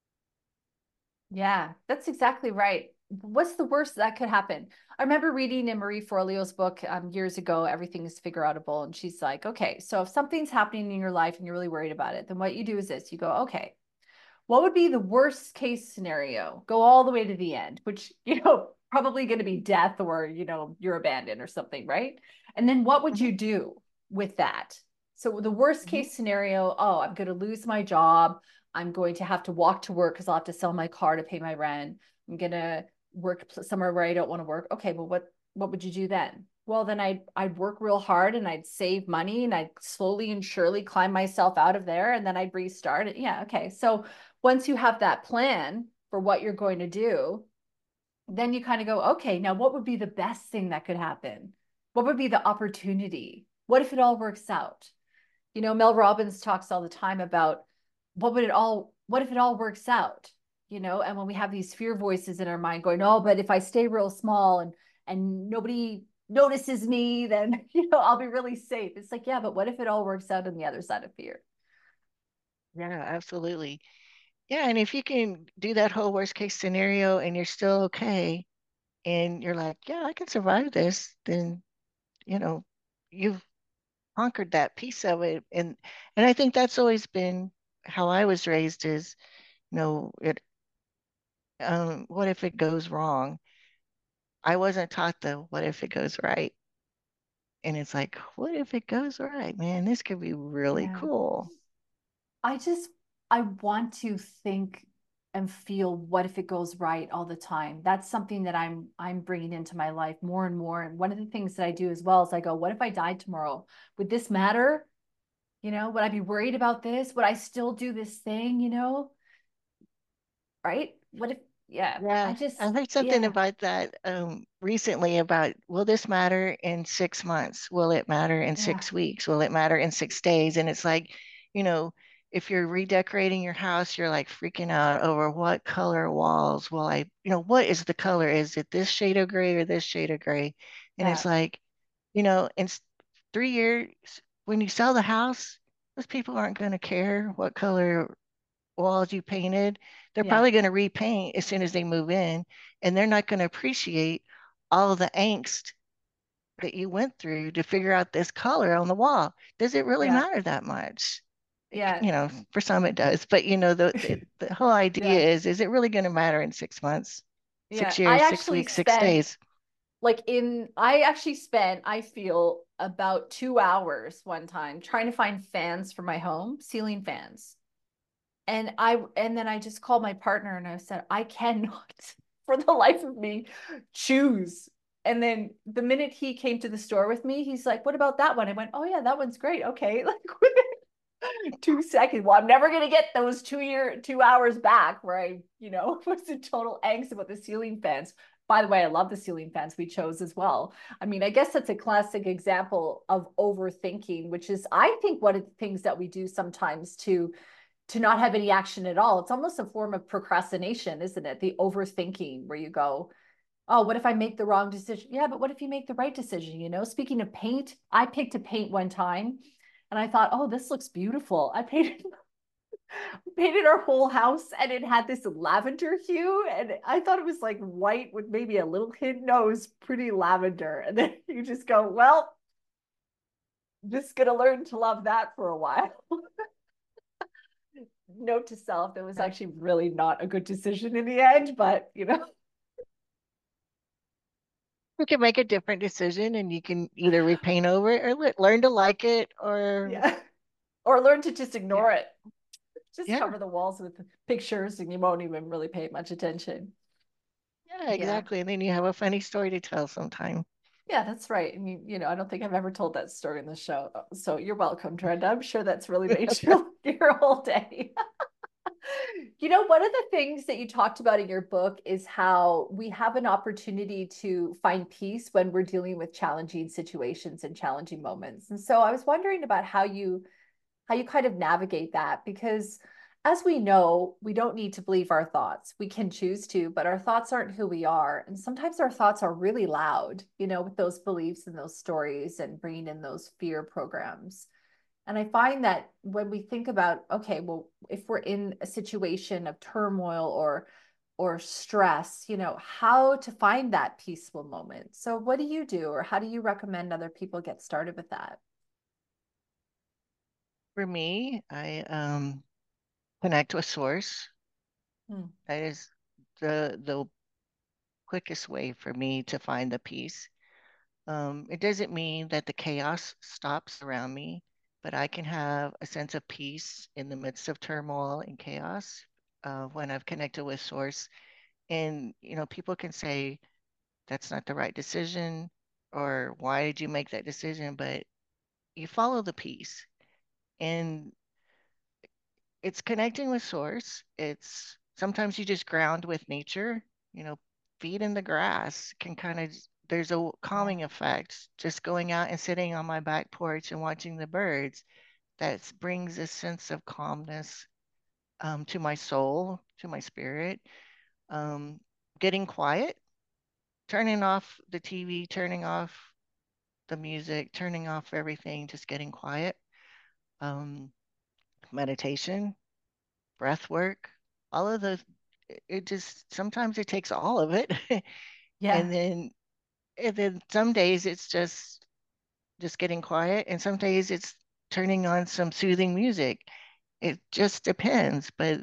yeah, that's exactly right. What's the worst that could happen? I remember reading in Marie Forleo's book um, years ago, Everything is Figure Outable. And she's like, okay, so if something's happening in your life and you're really worried about it, then what you do is this, you go, okay, what would be the worst case scenario? Go all the way to the end, which, you know, probably going to be death, or, you know, you're abandoned or something, right? And then what would Hmm. you do with that? So the worst Hmm. case scenario, oh, I'm going to lose my job. I'm going to have to walk to work because I'll have to sell my car to pay my rent. I'm going to work somewhere where I don't want to work. Okay, well, what what would you do then? Well, then I'd I'd work real hard and I'd save money and I'd slowly and surely climb myself out of there, and then I'd restart it. Yeah, okay. So once you have that plan for what you're going to do, then you kind of go, okay, now what would be the best thing that could happen? What would be the opportunity? what if it all works out? You know, Mel Robbins talks all the time about what would it all, what if it all works out? You know, and when we have these fear voices in our mind going, oh, but if I stay real small and and nobody notices me, then you know, I'll be really safe. It's like, yeah, but what if it all works out on the other side of fear? Yeah, absolutely. Yeah, and if you can do that whole worst case scenario and you're still okay and you're like, yeah, I can survive this, then you know, you've conquered that piece of it. And and I think that's always been how I was raised is, you know, it um what if it goes wrong? I wasn't taught the what if it goes right? And it's like, what if it goes right, man? This could be really Yeah. cool. I just I want to think and feel what if it goes right all the time. That's something that I'm I'm bringing into my life more and more. And one of the things that I do as well is I go, what if I died tomorrow? Would this matter? You know, would I be worried about this? Would I still do this thing, you know? Right? What if yeah, I Yeah, just I heard something yeah, about that um, recently about will this matter in six months? Will it matter in yeah, six weeks? Will it matter in six days? And it's like, you know, if you're redecorating your house, you're like freaking out over what color walls will I, you know, what is the color? Is it this shade of gray or this shade of gray? And it's yeah, like, you know, in s- three years, when you sell the house, those people aren't going to care what color walls you painted. They're yeah, probably going to repaint as soon as they move in, and they're not going to appreciate all of the angst that you went through to figure out this color on the wall. Does it really yeah, matter that much? yeah, You know, for some it does, but you know, the the, the whole idea yeah, is, is it really going to matter in six months, yeah. six I years, six actually weeks, six spent days? like in I actually spent, I feel, about two hours one time trying to find fans for my home, ceiling fans. And I and then I just called my partner and I said, I cannot for the life of me choose. And then the minute he came to the store with me, he's like, what about that one? I went, oh yeah, that one's great. Okay. Like within two seconds. Well, I'm never gonna get those two year two hours back where I, you know, was in total angst about the ceiling fans. By the way, I love the ceiling fans we chose as well. I mean, I guess that's a classic example of overthinking, which is, I think, one of the things that we do sometimes to to not have any action at all. It's almost a form of procrastination, isn't it? The overthinking where you go, oh, what if I make the wrong decision? Yeah, but what if you make the right decision? You know, speaking of paint, I picked a paint one time and I thought, oh, this looks beautiful. I painted painted our whole house and it had this lavender hue. And I thought it was like white with maybe a little hint. No, it was pretty lavender. And then you just go, well, just gonna learn to love that for a while. Note to self, that was actually really not a good decision in the end, but you know, You can make a different decision, and you can either repaint over it or le- learn to like it, or yeah. Or learn to just yeah, ignore it. Just yeah. cover the walls with pictures and you won't even really pay much attention. Yeah, Yeah. exactly. And then you have a funny story to tell sometime. Yeah, that's right. And you, you know, I don't think I've ever told that story in the show. So you're welcome, Trenda. I'm sure that's really made your, your whole day. You know, one of the things that you talked about in your book is how we have an opportunity to find peace when we're dealing with challenging situations and challenging moments. And so I was wondering about how you how you kind of navigate that because as we know, we don't need to believe our thoughts. We can choose to, but our thoughts aren't who we are. And sometimes our thoughts are really loud, you know, with those beliefs and those stories and bringing in those fear programs. And I find that when we think about, okay, well, if we're in a situation of turmoil or or stress, you know, how to find that peaceful moment. So what do you do, or how do you recommend other people get started with that? For me, I um, connect with source. Hmm. That is the the quickest way for me to find the peace. Um, it doesn't mean that the chaos stops around me, but I can have a sense of peace in the midst of turmoil and chaos uh, when I've connected with source. And you know, people can say that's not the right decision, or why did you make that decision? But you follow the peace, and it's connecting with source. It's sometimes you just ground with nature, you know, feet in the grass can kind of there's a Yeah. calming effect just going out and sitting on my back porch and watching the birds that brings a sense of calmness um, to my soul, to my spirit. Um, getting quiet, turning off the T V, turning off the music, turning off everything, just getting quiet. Um, meditation, breath work, all of those. It just sometimes it takes all of it, Yeah. and then and then some days it's just just getting quiet, and some days it's turning on some soothing music. It just depends, but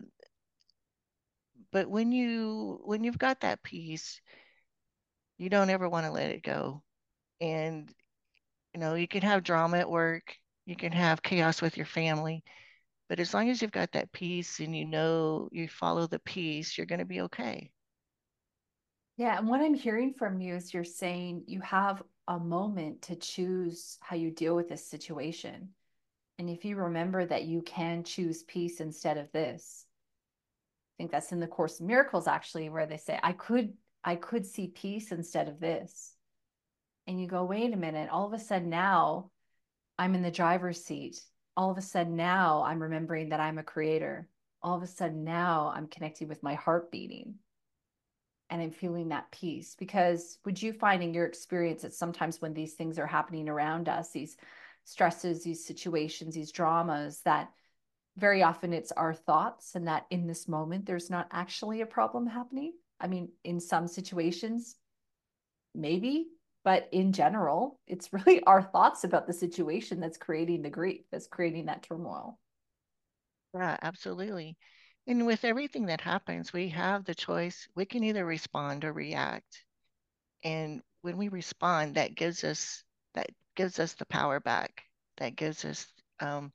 but when you when you've got that peace, you don't ever want to let it go. And you know, you can have drama at work, you can have chaos with your family, but as long as you've got that peace and you know you follow the peace, you're going to be okay. Yeah. And what I'm hearing from you is you're saying you have a moment to choose how you deal with this situation. And if you remember that you can choose peace instead of this, I think that's in the Course in Miracles actually, where they say, I could, I could see peace instead of this. And you go, wait a minute, all of a sudden now I'm in the driver's seat. All of a sudden now I'm remembering that I'm a creator. All of a sudden now I'm connecting with my heart beating and I'm feeling that peace. Because would you find in your experience that sometimes when these things are happening around us, these stresses, these situations, these dramas, that very often it's our thoughts, and that in this moment there's not actually a problem happening? I mean, in some situations, maybe, but in general, it's really our thoughts about the situation that's creating the grief, that's creating that turmoil. Yeah, absolutely. And with everything that happens, we have the choice. We can either respond or react. And when we respond, that gives us that gives us the power back. That gives us um,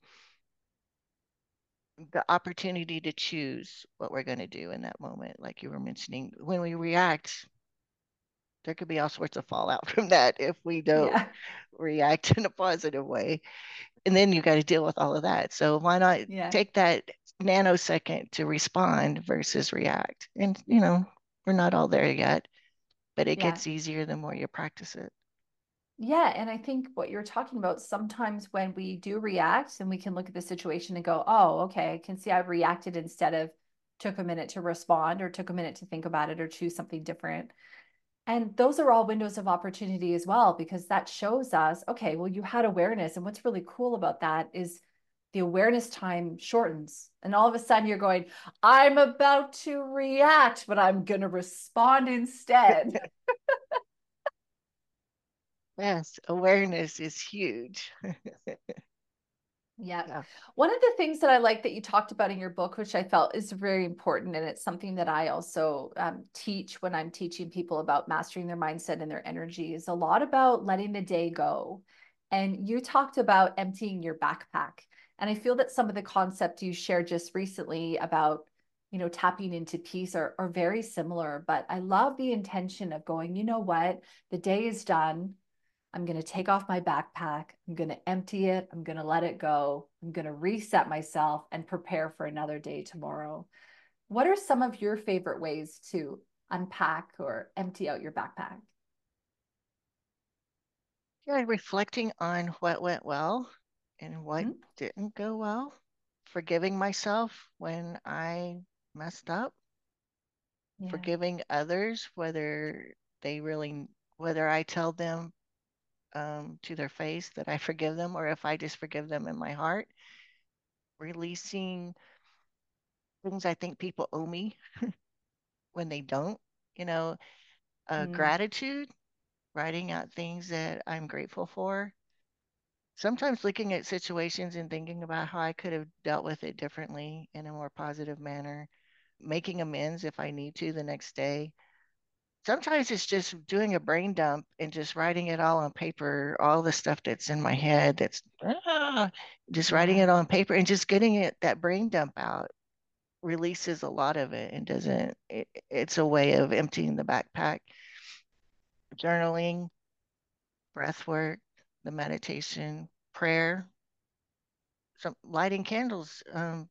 the opportunity to choose what we're going to do in that moment. Like you were mentioning, when we react, there could be all sorts of fallout from that if we don't Yeah. react in a positive way. And then you got to deal with all of that. So why not Yeah. take that nanosecond to respond versus react? And, you know, we're not all there yet, but it Yeah. gets easier the more you practice it. Yeah. And I think what you're talking about, sometimes when we do react and we can look at the situation and go, oh, okay, I can see I've reacted instead of took a minute to respond or took a minute to think about it or choose something different. And those are all windows of opportunity as well, because that shows us, okay, well, you had awareness. And what's really cool about that is the awareness time shortens. And all of a sudden you're going, I'm about to react, but I'm going to respond instead. Yes, awareness is huge. Yeah. Yeah. One of the things that I like that you talked about in your book, which I felt is very important, and it's something that I also um, teach when I'm teaching people about mastering their mindset and their energy, is a lot about letting the day go. And you talked about emptying your backpack. And I feel that some of the concept you shared just recently about, you know, tapping into peace are, are very similar. But I love the intention of going, you know what, the day is done. I'm going to take off my backpack. I'm going to empty it. I'm going to let it go. I'm going to reset myself and prepare for another day tomorrow. What are some of your favorite ways to unpack or empty out your backpack? Yeah, reflecting on what went well and what Hmm? didn't go well, forgiving myself when I messed up, Yeah. forgiving others, whether they really, whether I tell them um, to their face that I forgive them or if I just forgive them in my heart, releasing things I think people owe me when they don't, you know, uh, Mm, gratitude, writing out things that I'm grateful for. Sometimes looking at situations and thinking about how I could have dealt with it differently in a more positive manner, making amends if I need to the next day. Sometimes it's just doing a brain dump and just writing it all on paper, all the stuff that's in my head that's ah, just writing yeah. it on paper and just getting it that brain dump out releases a lot of it and doesn't it, it's a way of emptying the backpack. Journaling, breath work, the meditation, prayer, some lighting candles, um,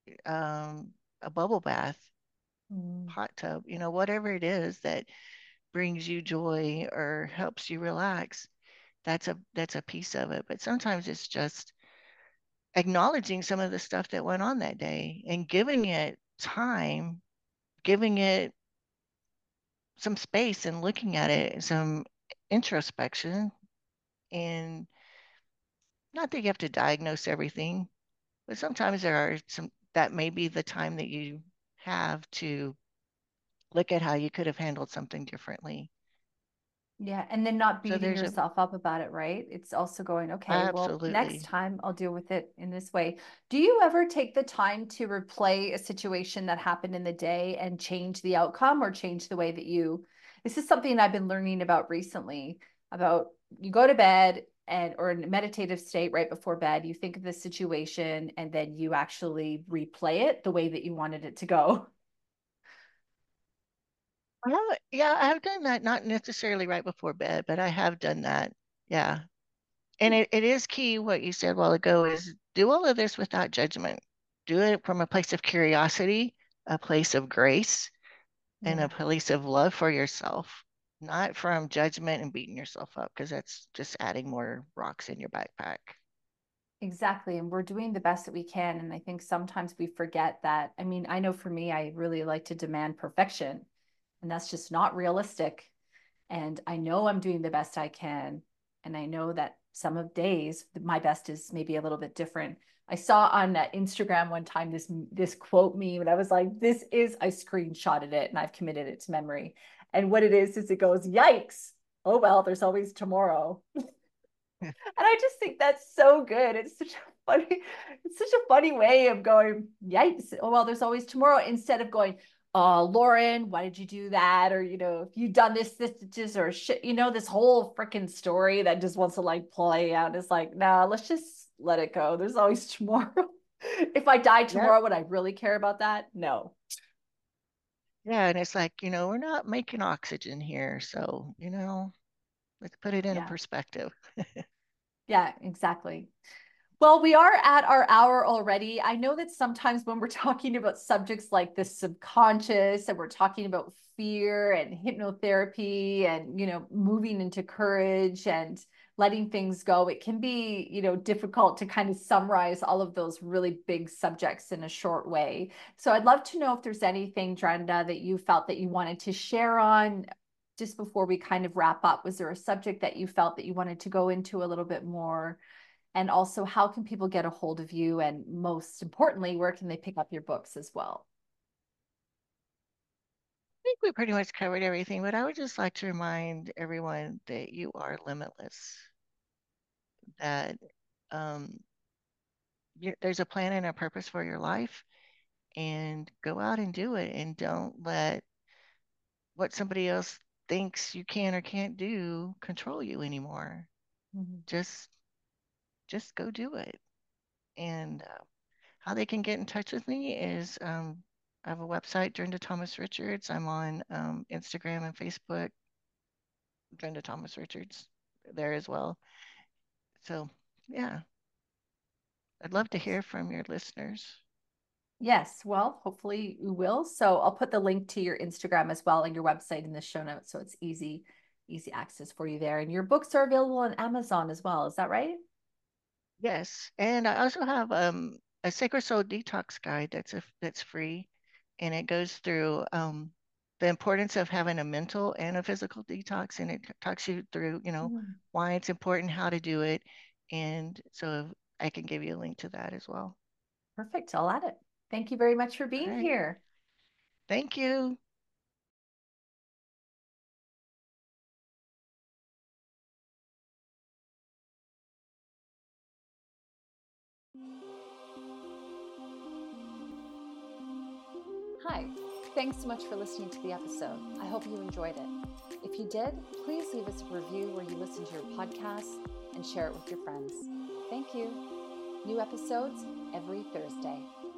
um, a bubble bath, Mm, hot tub, you know, whatever it is that brings you joy or helps you relax, that's a that's a piece of it. But sometimes it's just acknowledging some of the stuff that went on that day and giving it time, giving it some space and looking at it, some introspection. And not that you have to diagnose everything, but sometimes there are some that may be the time that you have to look at how you could have handled something differently. Yeah, and then not So beating there's a yourself up about it, right? It's also going, okay, well, next absolutely. time I'll deal with it in this way. Do you ever take the time to replay a situation that happened in the day and change the outcome or change the way that you, this is something I've been learning about recently, about you go to bed and or in a meditative state right before bed, you think of the situation and then you actually replay it the way that you wanted it to go. Well, yeah, I've done that, not necessarily right before bed, but I have done that. Yeah. And it, it is key what you said a while ago is do all of this without judgment. Do it from a place of curiosity, a place of grace, and Yeah. a place of love for yourself, not from judgment and beating yourself up, because that's just adding more rocks in your backpack. Exactly. And we're doing the best that we can. And I think sometimes we forget that. I mean, I know for me, I really like to demand perfection, and that's just not realistic. And I know I'm doing the best I can. And I know that some of days, my best is maybe a little bit different. I saw on uh, Instagram one time this this quote meme, and I was like, "This is." I screenshotted it, and I've committed it to memory. And what it is is it goes, "Yikes! Oh well, there's always tomorrow." And I just think that's so good. It's such a funny, it's such a funny way of going, yikes. Oh, well, there's always tomorrow instead of going, uh, Lauren, why did you do that? Or, you know, if you done this, this, this, or shit, you know, this whole freaking story that just wants to like play out. It's like, nah, let's just let it go. There's always tomorrow. If I die Yep. tomorrow, would I really care about that? No. Yeah. And it's like, you know, we're not making oxygen here. So, you know, let's put it in a Yeah. perspective. Yeah, exactly. Well, we are at our hour already. I know that sometimes when we're talking about subjects like the subconscious and we're talking about fear and hypnotherapy and, you know, moving into courage and letting things go, it can be, you know, difficult to kind of summarize all of those really big subjects in a short way. So I'd love to know if there's anything, Drenda, that you felt that you wanted to share on just before we kind of wrap up. Was there a subject that you felt that you wanted to go into a little bit more? And also, how can people get a hold of you? And most importantly, where can they pick up your books as well? I think we pretty much covered everything, but I would just like to remind everyone that you are limitless, that um, you, there's a plan and a purpose for your life, and go out and do it. And don't let what somebody else thinks you can or can't do control you anymore. Mhm. Just, just go do it. And uh, how they can get in touch with me is um, I have a website, Drenda Thomas Richards. I'm on um, Instagram and Facebook, Drenda Thomas Richards, there as well. So, yeah, I'd love to Perfect. hear from your listeners. Yes, well, hopefully you will. So I'll put the link to your Instagram as well and your website in the show notes. So it's easy, easy access for you there. And your books are available on Amazon as well. Is that right? Yes, and I also have um, a Sacred Soul Detox guide that's a, that's free, and it goes through um, the importance of having a mental and a physical detox, and it talks you through, you know, Mm. why it's important, how to do it, and so I can give you a link to that as well. Perfect. I'll add it. Thank you very much for All being right, here. thank you. Hi. Thanks so much for listening to the episode. I hope you enjoyed it. If you did, please leave us a review where you listen to your podcast and share it with your friends. Thank you. New episodes every Thursday.